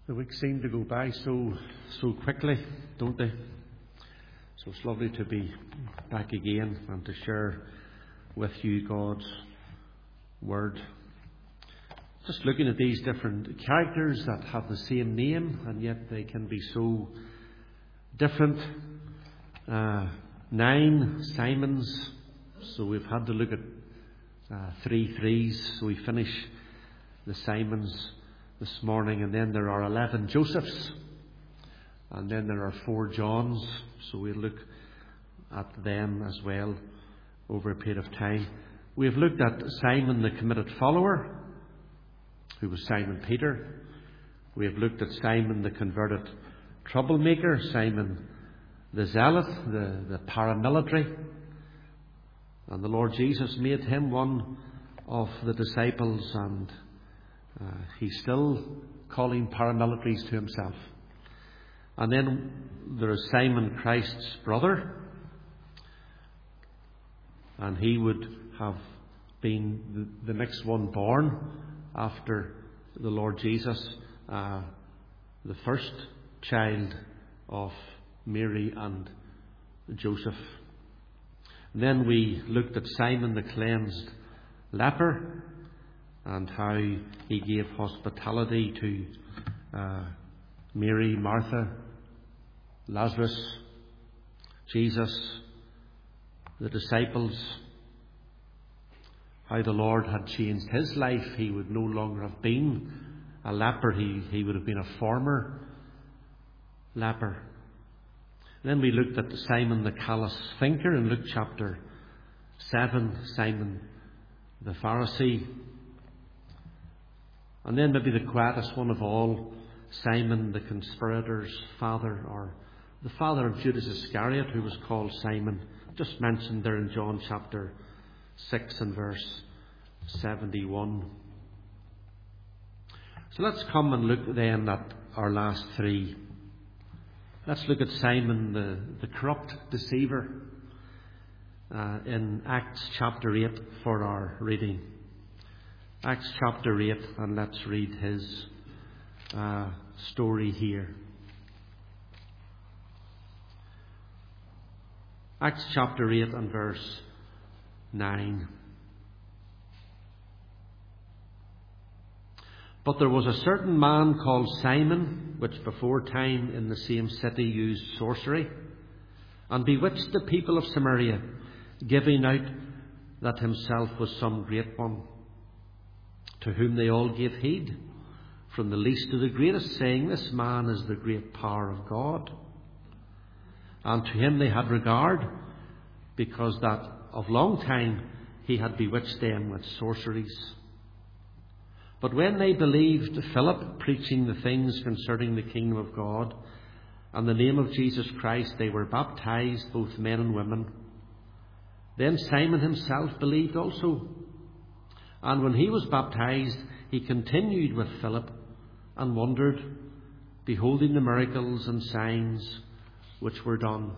The weeks seem to go by so quickly, don't they? So it's lovely to be back again and to share with you God's Word. Just looking at these different characters that have the same name and yet they can be so different. 9 Simons, so we've had to look at 3 threes, so we finish the Simons this morning, and then there are 11 Josephs, and then there are 4 Johns, so we'll look at them as well over a period of time. We have looked at Simon the committed follower, who was Simon Peter. We have looked at Simon the converted troublemaker, Simon the zealot, the paramilitary, and the Lord Jesus made him one of the disciples, and he's still calling paramilitaries to himself. And then there is Simon, Christ's brother, and he would have been the next one born after the Lord Jesus, the first child of Mary and Joseph. And then we looked at Simon the cleansed leper, and how he gave hospitality to Mary, Martha, Lazarus, Jesus, the disciples. How the Lord had changed his life. He would no longer have been a leper. He would have been a former leper. Then we looked at Simon the callous thinker in Luke chapter 7, Simon the Pharisee. And then maybe the quietest one of all, Simon the conspirator's father, or the father of Judas Iscariot, who was called Simon, just mentioned there in John chapter 6 and verse 71. So let's come and look then at our last 3. Let's look at Simon the corrupt deceiver in Acts chapter 8 for our reading. Acts chapter 8, and let's read his story here. Acts chapter 8 and verse 9. But there was a certain man called Simon, which before time in the same city used sorcery, and bewitched the people of Samaria, giving out that himself was some great one, to whom they all gave heed, from the least to the greatest, saying, This man is the great power of God. And to him they had regard, because that of long time he had bewitched them with sorceries. But when they believed Philip preaching the things concerning the kingdom of God, and the name of Jesus Christ, they were baptized, both men and women. Then Simon himself believed also. And when he was baptized, he continued with Philip, and wondered, beholding the miracles and signs which were done.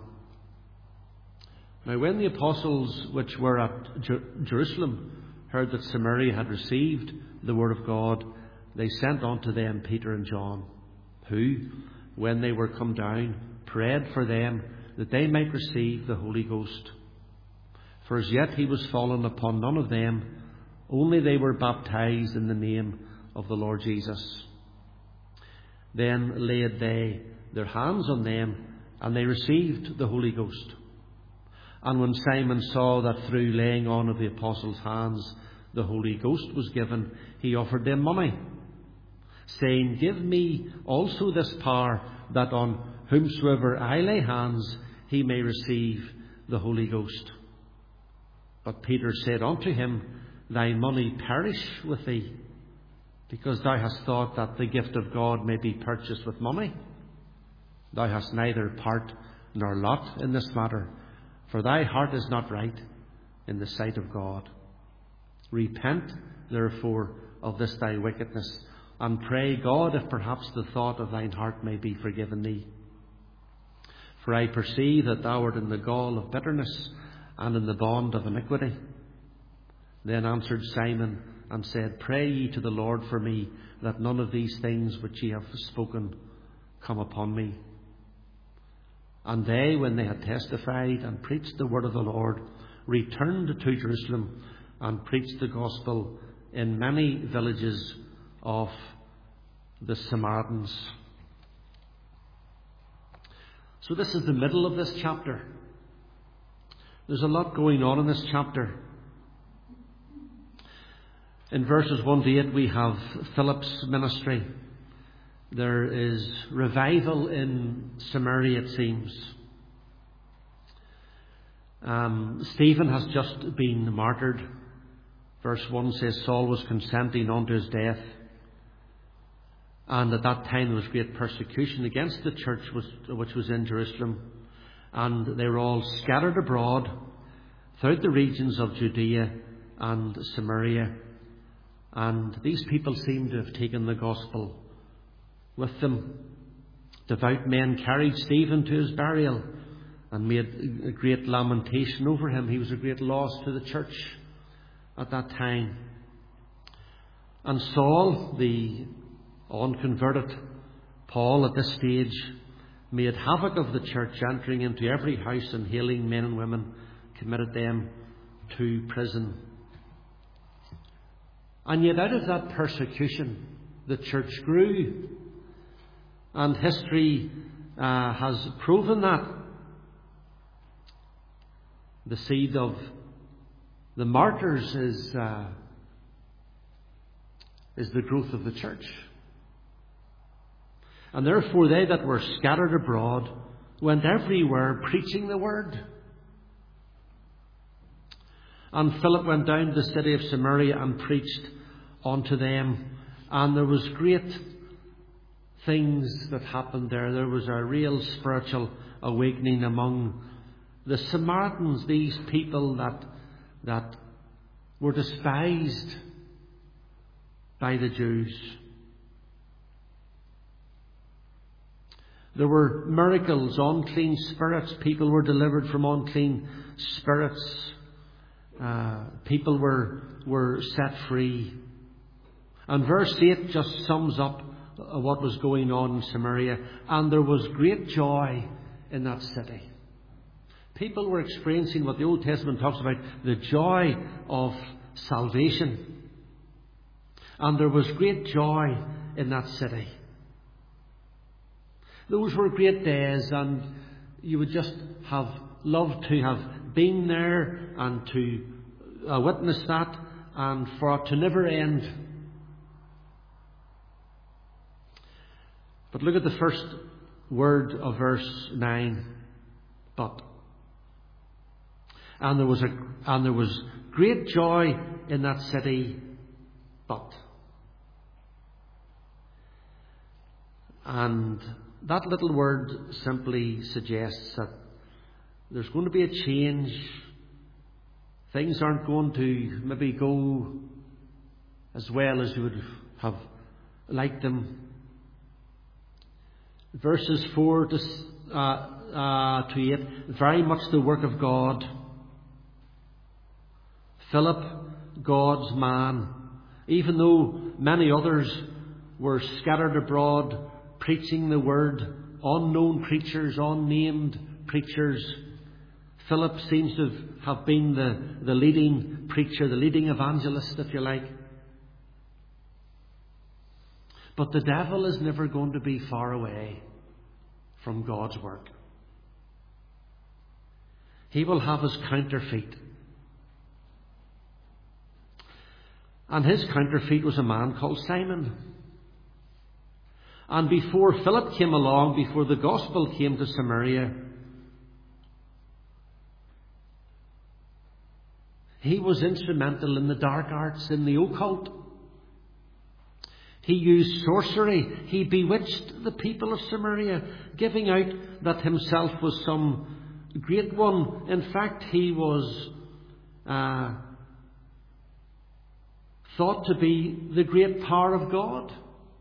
Now when the apostles which were at Jerusalem heard that Samaria had received the word of God, they sent unto them Peter and John, who, when they were come down, prayed for them that they might receive the Holy Ghost. For as yet he was fallen upon none of them, only they were baptized in the name of the Lord Jesus. Then laid they their hands on them, and they received the Holy Ghost. And when Simon saw that through laying on of the apostles' hands the Holy Ghost was given, he offered them money, saying, Give me also this power, that on whomsoever I lay hands he may receive the Holy Ghost. But Peter said unto him, Thy money perish with thee, because thou hast thought that the gift of God may be purchased with money. Thou hast neither part nor lot in this matter, for thy heart is not right in the sight of God. Repent, therefore, of this thy wickedness, and pray God if perhaps the thought of thine heart may be forgiven thee. For I perceive that thou art in the gall of bitterness, and in the bond of iniquity. Then answered Simon and said, Pray ye to the Lord for me, that none of these things which ye have spoken come upon me. And they, when they had testified and preached the word of the Lord, returned to Jerusalem and preached the gospel in many villages of the Samaritans. So this is the middle of this chapter. There's a lot going on in this chapter. In verses 1 to 8 we have Philip's ministry. There is revival in Samaria, it seems. Stephen has just been martyred. Verse 1 says Saul was consenting unto his death. And at that time there was great persecution against the church which was in Jerusalem. And they were all scattered abroad throughout the regions of Judea and Samaria. And these people seem to have taken the gospel with them. Devout men carried Stephen to his burial and made a great lamentation over him. He was a great loss to the church at that time. And Saul, the unconverted Paul at this stage, made havoc of the church, entering into every house and hailing men and women, committed them to prison. And yet out of that persecution the church grew. And history has proven that. The seed of the martyrs is the growth of the church. And therefore they that were scattered abroad went everywhere preaching the word. And Philip went down to the city of Samaria and preached unto them. And there was great things that happened there. There was a real spiritual awakening among the Samaritans, these people that were despised by the Jews. There were miracles, unclean spirits. People were delivered from unclean spirits. People were set free. And verse 8 just sums up what was going on in Samaria. And there was great joy in that city. People were experiencing what the Old Testament talks about, the joy of salvation. And there was great joy in that city. Those were great days, and you would just have loved to have been there and to witness that, and for it to never end. But look at the first word of verse 9. But. And there was great joy in that city, but. And that little word simply suggests that there's going to be a change. Things aren't going to maybe go as well as you would have liked them. Verses 4 to 8, very much the work of God. Philip, God's man, even though many others were scattered abroad preaching the word, unknown preachers, unnamed preachers, Philip seems to have been the leading preacher, the leading evangelist, if you like. But the devil is never going to be far away from God's work. He will have his counterfeit. And his counterfeit was a man called Simon. And before Philip came along, before the gospel came to Samaria, he was instrumental in the dark arts, in the occult. He used sorcery. He bewitched the people of Samaria, giving out that himself was some great one. In fact, he was thought to be the great power of God.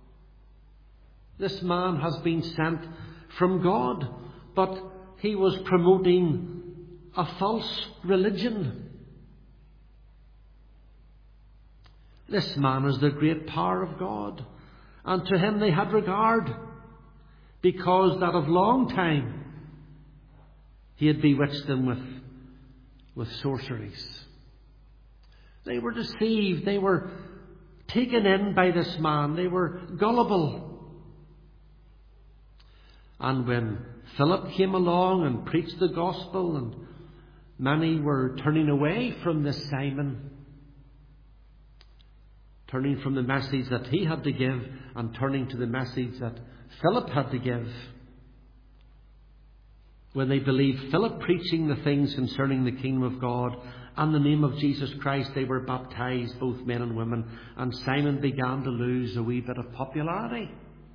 This man has been sent from God, but he was promoting a false religion. This man is the great power of God. And to him they had regard, because that of long time he had bewitched them with sorceries. They were deceived. They were taken in by this man. They were gullible. And when Philip came along and preached the gospel, and many were turning away from this Simon, turning from the message that he had to give and turning to the message that Philip had to give. When they believed Philip preaching the things concerning the kingdom of God and the name of Jesus Christ, they were baptized, both men and women, and Simon began to lose a wee bit of popularity.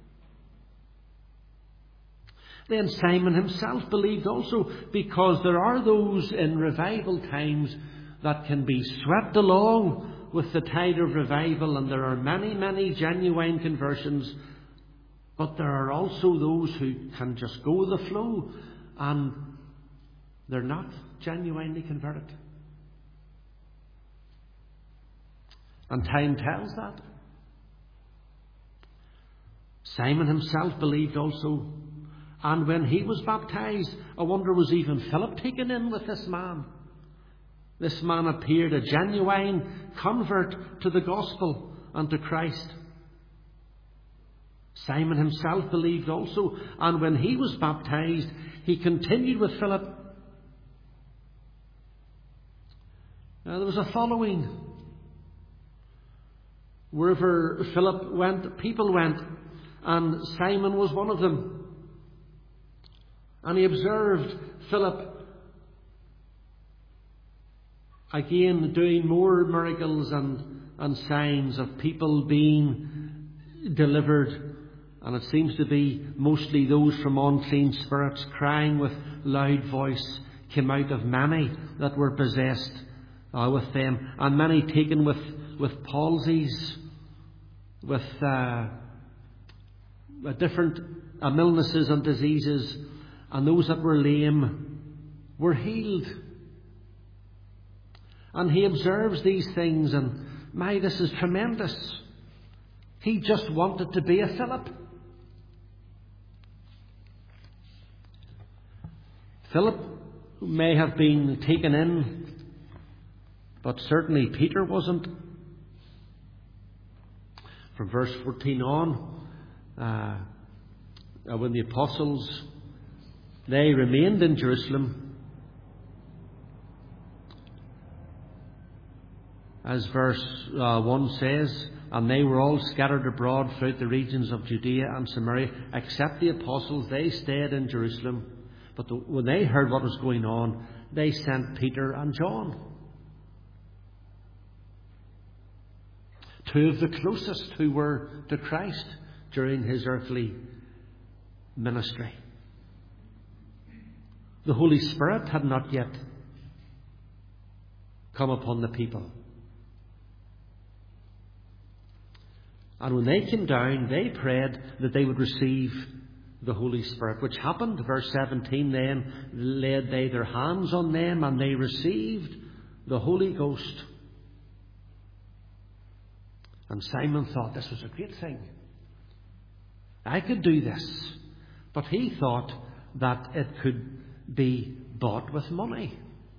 Then Simon himself believed also, because there are those in revival times that can be swept along with the tide of revival, and there are many, many genuine conversions, but there are also those who can just go with the flow and they're not genuinely converted. And time tells that. Simon himself believed also, and when he was baptized, I wonder, was even Philip taken in with this man? This man appeared a genuine convert to the gospel and to Christ. Simon himself believed also, and when he was baptized, he continued with Philip. Now, there was a following. Wherever Philip went, people went, and Simon was one of them. And he observed Philip again doing more miracles and signs of people being delivered. And it seems to be mostly those from unclean spirits, crying with loud voice, came out of many that were possessed with them, and many taken with palsies, with different illnesses and diseases, and those that were lame were healed. And he observes these things, and my, this is tremendous. He just wanted to be a Philip. Philip may have been taken in, but certainly Peter wasn't. From verse 14 on, when the apostles, they remained in Jerusalem, as verse 1 says, and they were all scattered abroad throughout the regions of Judea and Samaria, except the apostles. They stayed in Jerusalem. But when they heard what was going on, they sent Peter and John, two of the closest who were to Christ during his earthly ministry. The Holy Spirit had not yet come upon the people. And when they came down, they prayed that they would receive the Holy Spirit, which happened. Verse 17, then laid they their hands on them, and they received the Holy Ghost. And Simon thought this was a great thing. I could do this. But he thought that it could be bought with money.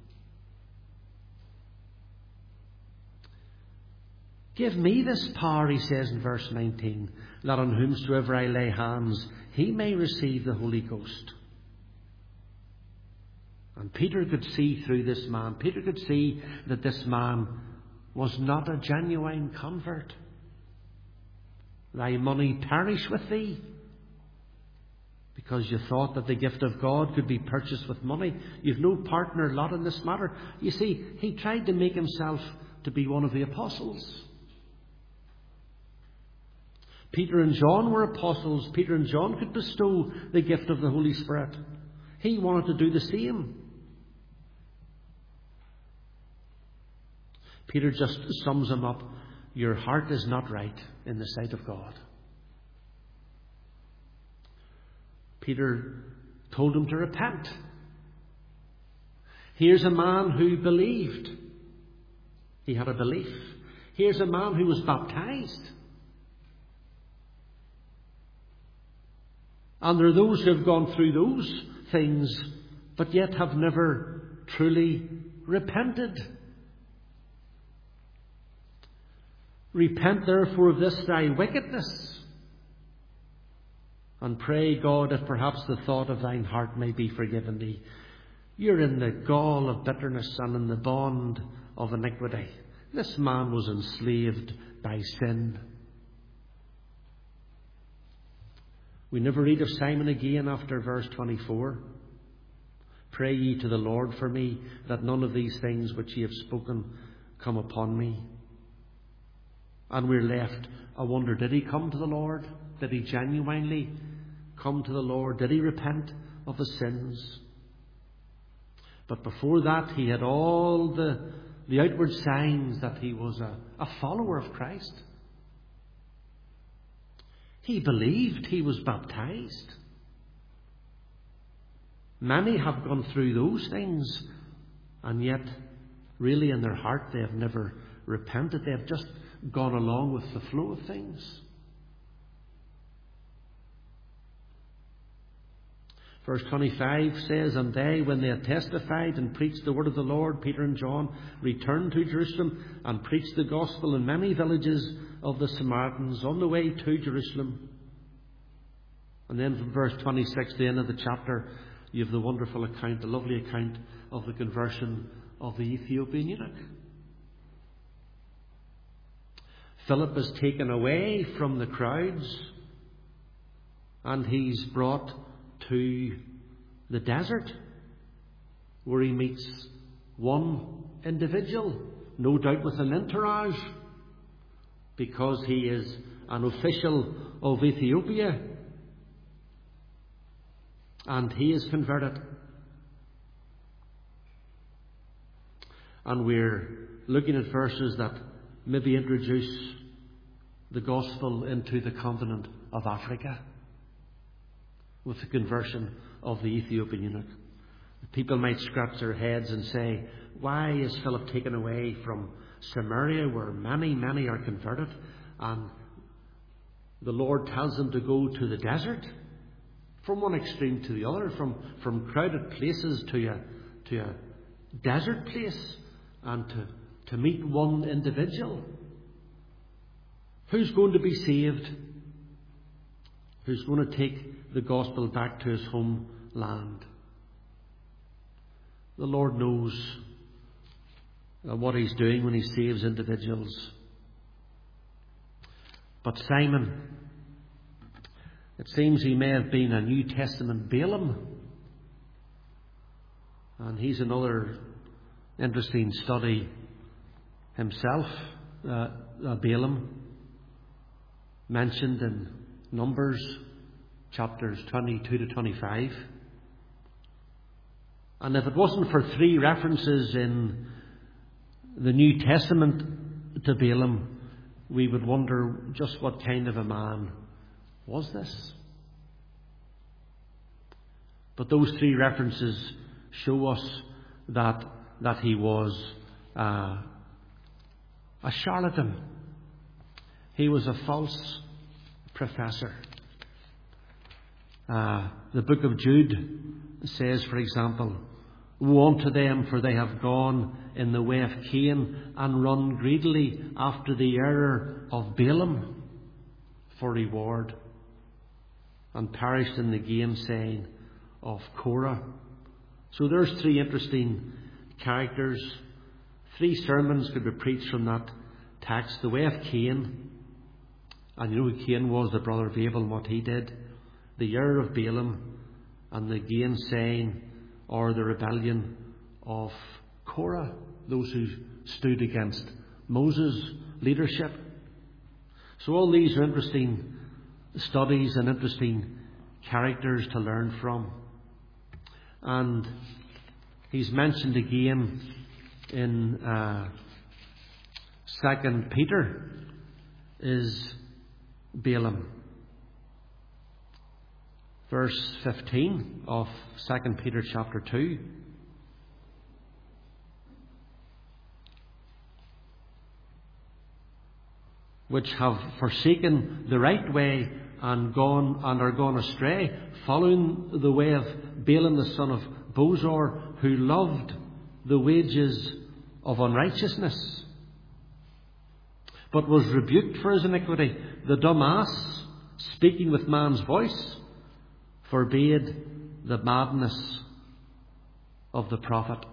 Give me this power, he says in verse 19, that on whomsoever I lay hands, he may receive the Holy Ghost. And Peter could see through this man. Peter could see that this man was not a genuine convert. Thy money perish with thee, because you thought that the gift of God could be purchased with money. You've no part nor lot in this matter. You see, he tried to make himself to be one of the apostles. Peter and John were apostles. Peter and John could bestow the gift of the Holy Spirit. He wanted to do the same. Peter just sums him up. Your heart is not right in the sight of God. Peter told him to repent. Here's a man who believed. He had a belief. Here's a man who was baptized. And there are those who have gone through those things, but yet have never truly repented. Repent therefore of this thy wickedness, and pray God if perhaps the thought of thine heart may be forgiven thee. You're in the gall of bitterness and in the bond of iniquity. This man was enslaved by sin. We never read of Simon again after verse 24. Pray ye to the Lord for me, that none of these things which ye have spoken come upon me. And we're left, I wonder, did he come to the Lord? Did he genuinely come to the Lord? Did he repent of his sins? But before that, he had all the outward signs that he was a follower of Christ. He believed, he was baptized. Many have gone through those things, and yet, really in their heart, they have never repented. They have just gone along with the flow of things. Verse 25 says, And they, when they had testified and preached the word of the Lord, Peter and John returned to Jerusalem and preached the gospel in many villages of the Samaritans on the way to Jerusalem. And then from verse 26, the end of the chapter, you have the wonderful account, the lovely account of the conversion of the Ethiopian eunuch. Philip is taken away from the crowds, and he's brought to the desert, where he meets one individual, no doubt with an entourage, because he is an official of Ethiopia, and he is converted. And we're looking at verses that maybe introduce the gospel into the continent of Africa with the conversion of the Ethiopian eunuch. People might scratch their heads and say, why is Philip taken away from Samaria, where many, many are converted, and the Lord tells them to go to the desert? From one extreme to the other, from crowded places to a desert place, and to meet one individual. Who's going to be saved? Who's going to take the gospel back to his homeland? The Lord knows what he's doing when he saves individuals. But Simon, it seems he may have been a New Testament Balaam. And he's another interesting study himself. Balaam, mentioned in Numbers chapters 22 to 25. And if it wasn't for 3 references in the New Testament to Balaam, we would wonder just what kind of a man was this. But those 3 references show us that he was a charlatan. He was a false professor. The book of Jude says, for example, Woe unto them, for they have gone in the way of Cain, and run greedily after the error of Balaam for reward, and perished in the gainsaying of Korah. So there's 3 interesting characters. 3 sermons could be preached from that text. The way of Cain, and you know who Cain was, the brother of Abel, and what he did. The error of Balaam, and the gainsaying or the rebellion of Korah, those who stood against Moses' leadership. So all these are interesting studies and interesting characters to learn from. And he's mentioned again in 2 Peter is Balaam. Verse 15 of 2 Peter chapter 2. which have forsaken the right way and are gone astray, following the way of Balaam the son of Bosor, who loved the wages of unrighteousness, but was rebuked for his iniquity. The dumb ass, speaking with man's voice, forbade the madness of the prophet.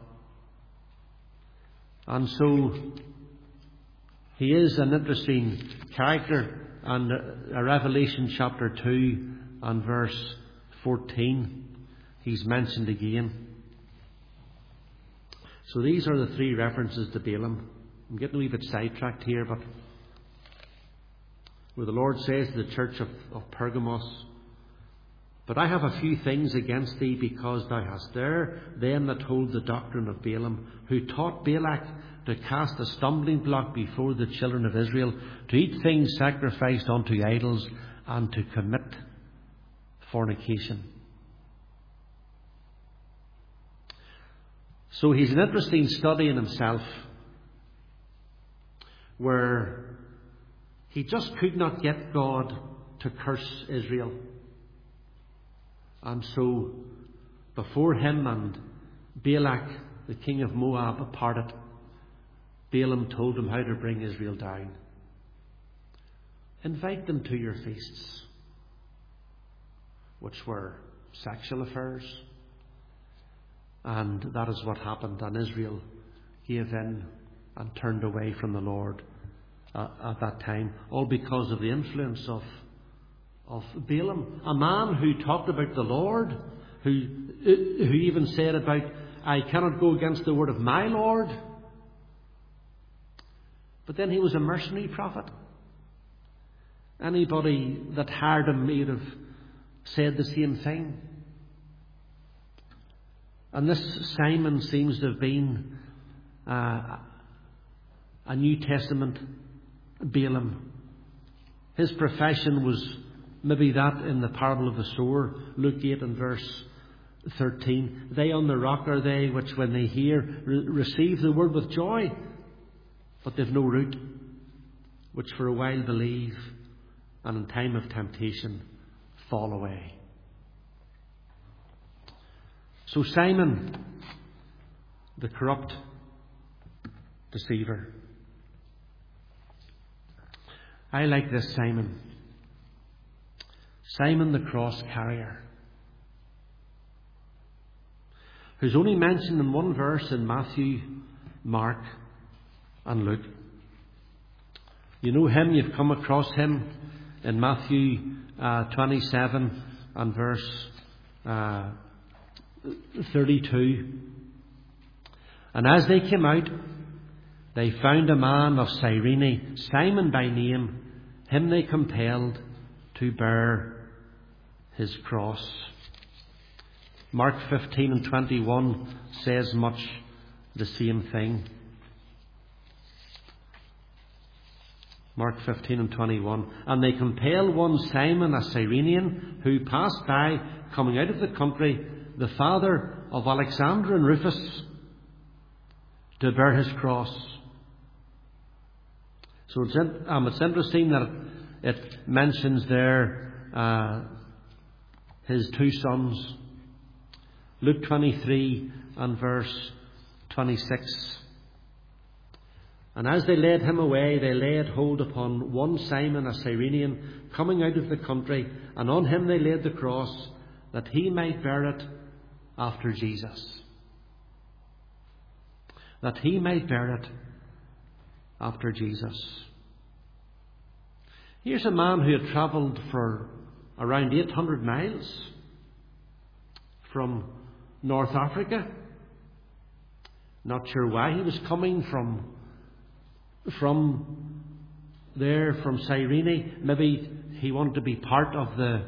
And so he is an interesting character, and Revelation chapter 2 and verse 14 he's mentioned again. So these are the three references to Balaam. I'm getting a wee bit sidetracked here, but where the Lord says to the church of Pergamos, "But I have a few things against thee, because thou hast there them that hold the doctrine of Balaam, who taught Balak to cast a stumbling block before the children of Israel, to eat things sacrificed unto idols, and to commit fornication." So he's an interesting study in himself, where he just could not get God to curse Israel. And so, before him and Balak, the king of Moab, parted, Balaam told him how to bring Israel down. Invite them to your feasts, which were sexual affairs. And that is what happened. And Israel gave in and turned away from the Lord at that time, all because of the influence of Balaam, a man who talked about the Lord, who even said about, "I cannot go against the word of my Lord." But then he was a mercenary prophet. Anybody that hired him may have said the same thing. And this Simon seems to have been a New Testament Balaam. His profession was maybe that in the parable of the sower, Luke 8 and verse 13. "They on the rock are they which, when they hear, receive the word with joy, but they've no root, which for a while believe, and in time of temptation fall away." So Simon, the corrupt deceiver. I like this Simon. Simon the cross carrier, who's only mentioned in one verse in Matthew, Mark and Luke. You know him, you've come across him in Matthew 27 and verse 32. "And as they came out, they found a man of Cyrene, Simon by name. Him they compelled to bear his cross." Mark 15 and 21 says much the same thing. Mark 15 and 21. "And they compelled one Simon, a Cyrenian, who passed by, coming out of the country, the father of Alexander and Rufus, to bear his cross." So it's interesting that it mentions there his two sons. Luke 23 and verse 26. "And as they led him away, they laid hold upon one Simon, a Cyrenian, coming out of the country, and on him they laid the cross, that he might bear it after Jesus." That he might bear it after Jesus. Here's a man who had travelled for around 800 miles from North Africa. Not sure why he was coming from there, from Cyrene. Maybe he wanted to be part of the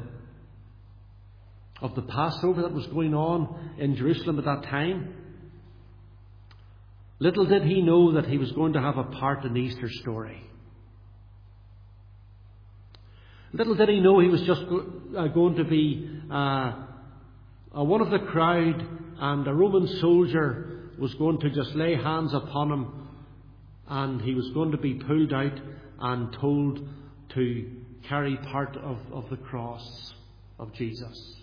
Passover that was going on in Jerusalem at that time. Little did he know that he was going to have a part in the Easter story. Little did he know he was just going to be one of the crowd, and a Roman soldier was going to just lay hands upon him, and he was going to be pulled out and told to carry part of the cross of Jesus.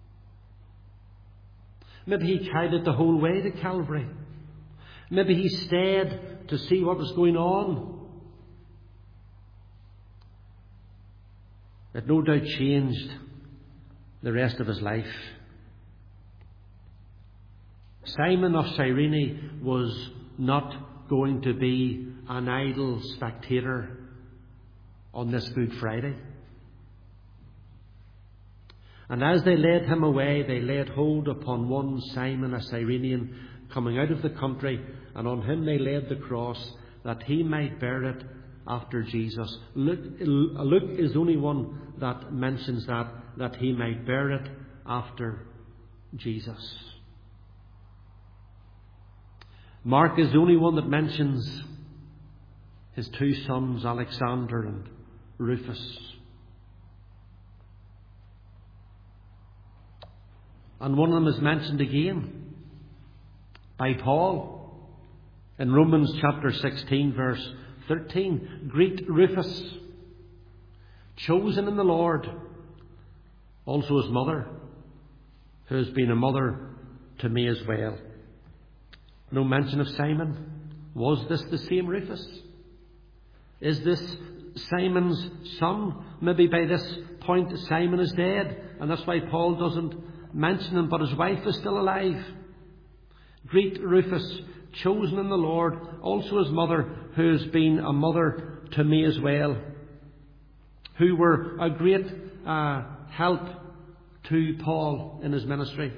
Maybe he carried it the whole way to Calvary. Maybe he stayed to see what was going on. It no doubt changed the rest of his life. Simon of Cyrene was not going to be an idle spectator on this Good Friday. And as they led him away, they laid hold upon one Simon, a Cyrenian, coming out of the country, and on him they laid the cross, that he might bear it after Jesus. Luke is the only one that mentions that he might bear it after Jesus. Mark is the only one that mentions his two sons, Alexander and Rufus. And one of them is mentioned again by Paul in Romans chapter 16 verse 13. Greet Rufus, chosen in the Lord, also his mother, who has been a mother to me as well. No mention of Simon. Was this the same Rufus? Is this Simon's son? Maybe by this point Simon is dead, and that's why Paul doesn't mention him, but his wife is still alive. Greet Rufus, chosen in the Lord, also his mother, who has been a mother to me as well, who were a great help to Paul in his ministry,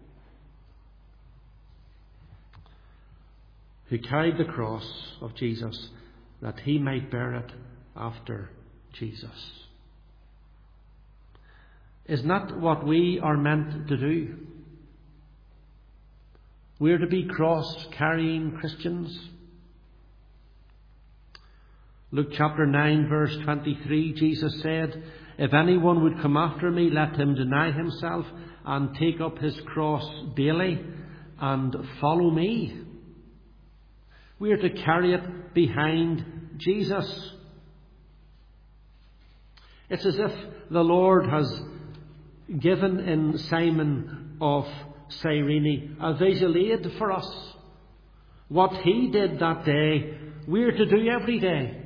who carried the cross of Jesus that he might bear it after Jesus. Isn't that what we are meant to do? We're to be cross-carrying Christians. Luke chapter 9 verse 23, Jesus said, "If anyone would come after me, let him deny himself and take up his cross daily and follow me." We are to carry it behind Jesus. It's as if the Lord has given in Simon of Cyrene a visual aid for us. What he did that day, we're to do every day.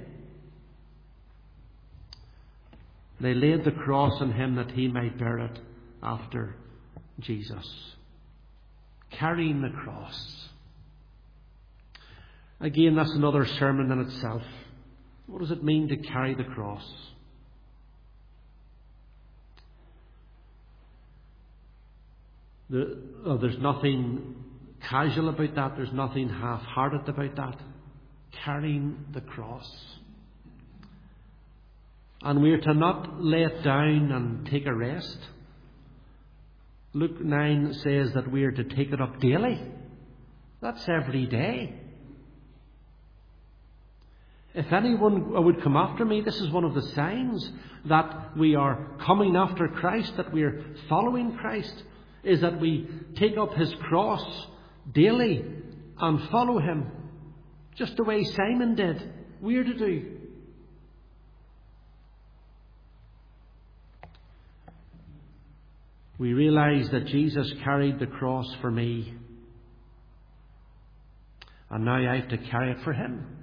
They laid the cross on him that he might bear it after Jesus. Carrying the cross. Again, that's another sermon in itself. What does it mean to carry the cross? There's nothing casual about that. There's nothing half-hearted about that. Carrying the cross. And we are to not lay it down and take a rest. Luke 9 says that we are to take it up daily. That's every day. If anyone would come after me, this is one of the signs that we are coming after Christ, that we are following Christ, is that we take up his cross daily and follow him, just the way Simon did. We are to do. We realize that Jesus carried the cross for me, and now I have to carry it for him.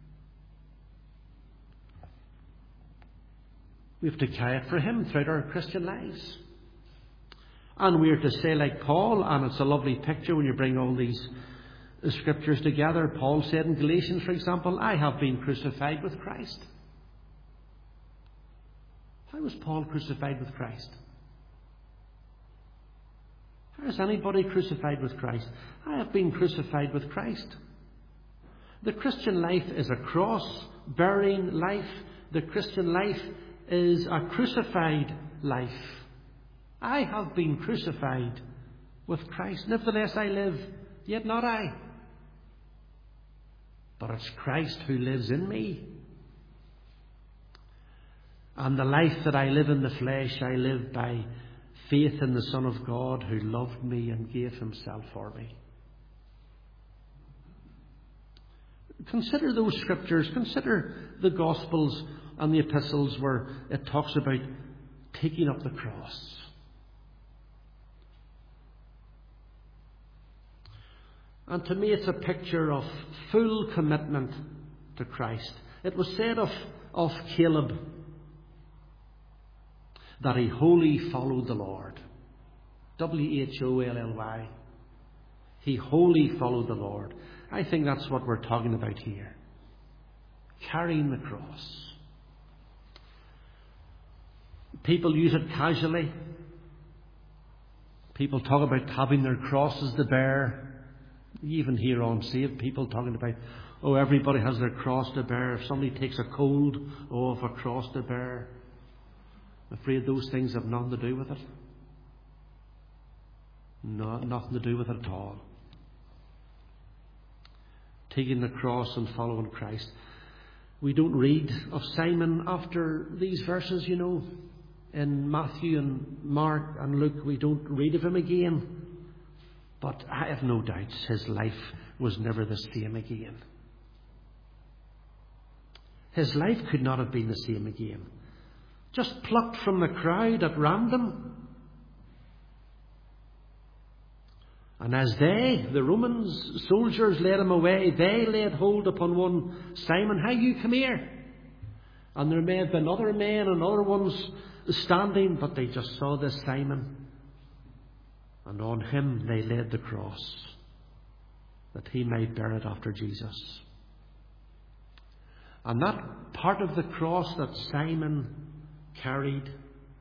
We have to carry it for him throughout our Christian lives. And we are to say like Paul, and it's a lovely picture when you bring all these scriptures together. Paul said in Galatians, for example, I have been crucified with Christ. How was Paul crucified with Christ? How is anybody crucified with Christ? I have been crucified with Christ. The Christian life is a cross-bearing life. The Christian life is a crucified life. I have been crucified with Christ. Nevertheless I live, yet not I, but it's Christ who lives in me. And the life that I live in the flesh, I live by faith in the Son of God who loved me and gave himself for me. Consider those scriptures. Consider the Gospels and the epistles where it talks about taking up the cross. And to me it's a picture of full commitment to Christ. It was said of Caleb that he wholly followed the Lord. W-H-O-L-L-Y. He wholly followed the Lord. I think that's what we're talking about here. Carrying the cross. People use it casually. People talk about having their crosses to bear. You even hear on Saved people talking about, oh, everybody has their cross to bear. If somebody takes a cold, oh, I've a cross to bear. I'm afraid those things have nothing to do with it. No, nothing to do with it at all. Taking the cross and following Christ. We don't read of Simon after these verses, you know. In Matthew and Mark and Luke, we don't read of him again. But I have no doubts his life was never the same again. His life could not have been the same again. Just plucked from the crowd at random. And as the Romans soldiers led him away, they laid hold upon one Simon. How you come here? And there may have been other men and other ones standing, but they just saw this Simon. And on him they laid the cross, that he might bear it after Jesus. And that part of the cross that Simon carried,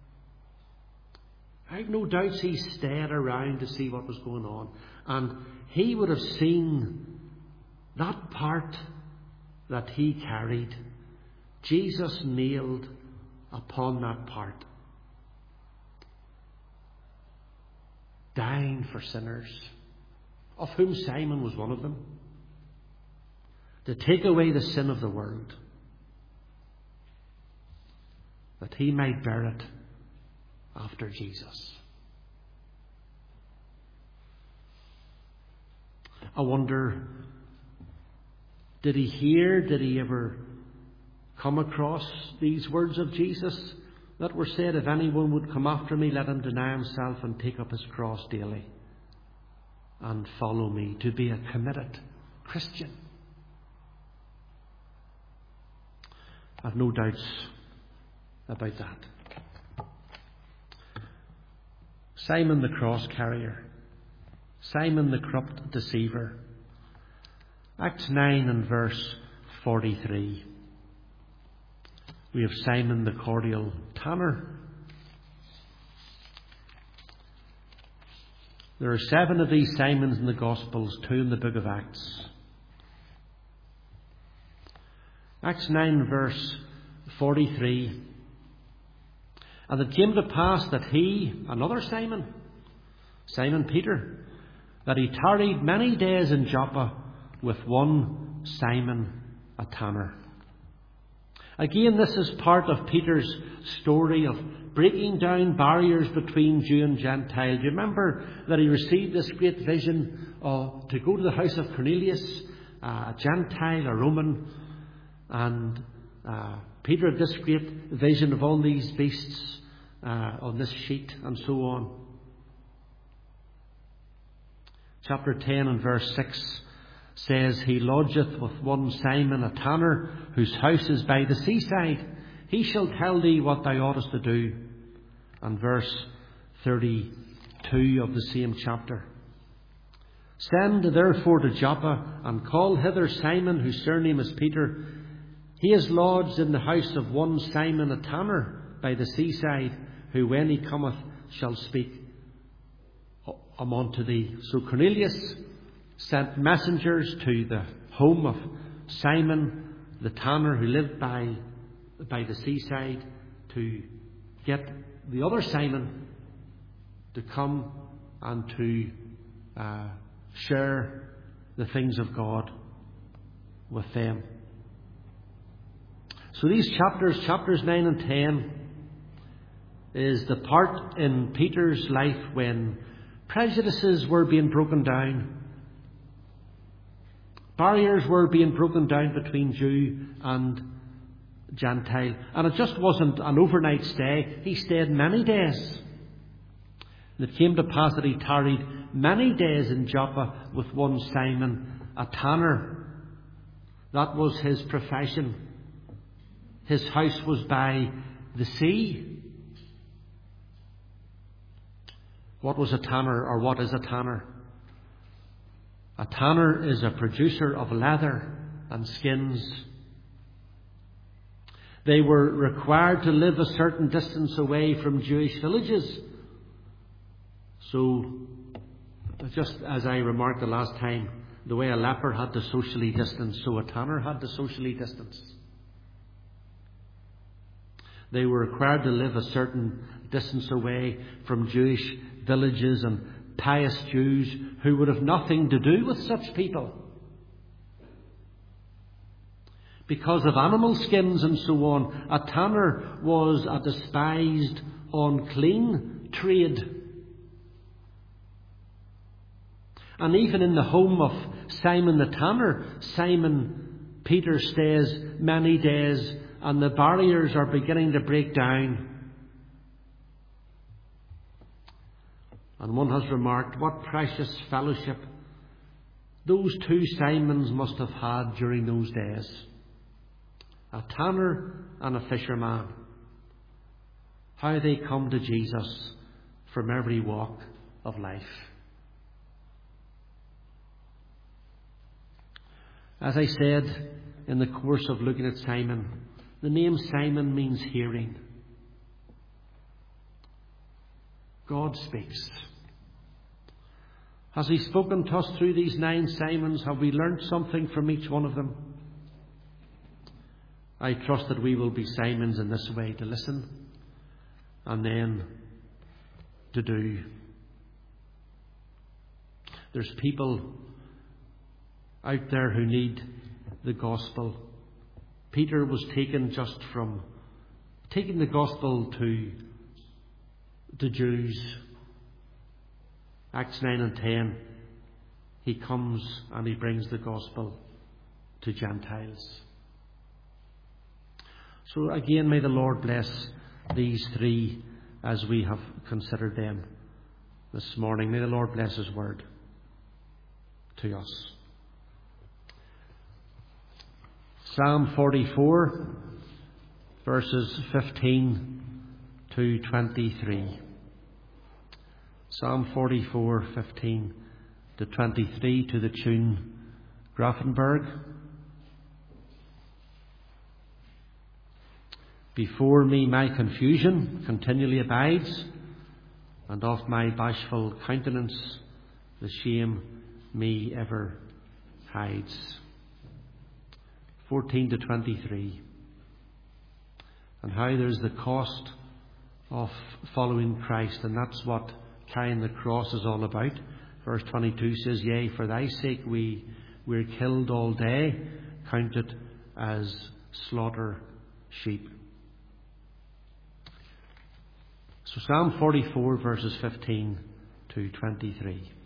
I have no doubts he stayed around to see what was going on. And he would have seen that part that he carried, Jesus nailed upon that part, dying for sinners, of whom Simon was one of them, to take away the sin of the world, that he might bear it after Jesus. I wonder, did he ever come across these words of Jesus that were said, if anyone would come after me, let him deny himself and take up his cross daily and follow me, to be a committed Christian? I have no doubts about that. Simon the cross carrier, Simon the corrupt deceiver. Acts 9 and verse 43. We have Simon the cordial tanner. There are 7 of these Simons in the Gospels, 2 in the book of Acts. Acts 9 verse 43. And it came to pass that he, another Simon, Simon Peter, that he tarried many days in Joppa with one Simon, a tanner. Again, this is part of Peter's story of breaking down barriers between Jew and Gentile. Do you remember that he received this great vision to go to the house of Cornelius, a Gentile, a Roman, and Peter had this great vision of all these beasts on this sheet and so on. Chapter 10 and verse 6 says, he lodgeth with one Simon, a tanner, whose house is by the seaside. He shall tell thee what thou oughtest to do. And verse 32 of the same chapter. Send therefore to Joppa, and call hither Simon, whose surname is Peter. He is lodged in the house of one Simon, a tanner, by the seaside, who when he cometh shall speak unto thee. So Cornelius sent messengers to the home of Simon the tanner, who lived by the seaside, to get the other Simon to come and to share the things of God with them. So these chapters 9 and 10, is the part in Peter's life when prejudices were being broken down. Barriers were being broken down between Jew and Gentile. And it just wasn't an overnight stay. He stayed many days. And it came to pass that he tarried many days in Joppa with one Simon, a tanner. That was his profession. His house was by the sea. What was a tanner, or what is a tanner? A tanner is a producer of leather and skins. They were required to live a certain distance away from Jewish villages. So, just as I remarked the last time, the way a leper had to socially distance, so a tanner had to socially distance. They were required to live a certain distance away from Jewish villages and pious Jews who would have nothing to do with such people. Because of animal skins and so on, a tanner was a despised, unclean trade. And even in the home of Simon the tanner, Simon Peter stays many days, and the barriers are beginning to break down. And one has remarked, what precious fellowship those two Simons must have had during those days. A tanner and a fisherman. How they come to Jesus from every walk of life. As I said in the course of looking at Simon, the name Simon means hearing. God speaks. Has He spoken to us through these 9 Simons? Have we learnt something from each one of them? I trust that we will be Simons in this way, to listen and then to do. There's people out there who need the gospel. Peter was taken just from taking the gospel to Jews. Acts 9 and 10, he comes and he brings the gospel to Gentiles. So again, may the Lord bless these 3 as we have considered them this morning. May the Lord bless His word to us. Psalm 44, verses 15 to 23. Psalm 44, 15 to 23, to the tune Grafenberg. Before me my confusion continually abides, and of my bashful countenance the shame me ever hides. 14 to 23. And how there's the cost of following Christ, and that's what carrying the cross is all about. Verse 22 says, yea, for thy sake we're killed all day, counted as slaughter sheep. So Psalm 44, verses 15 to 23.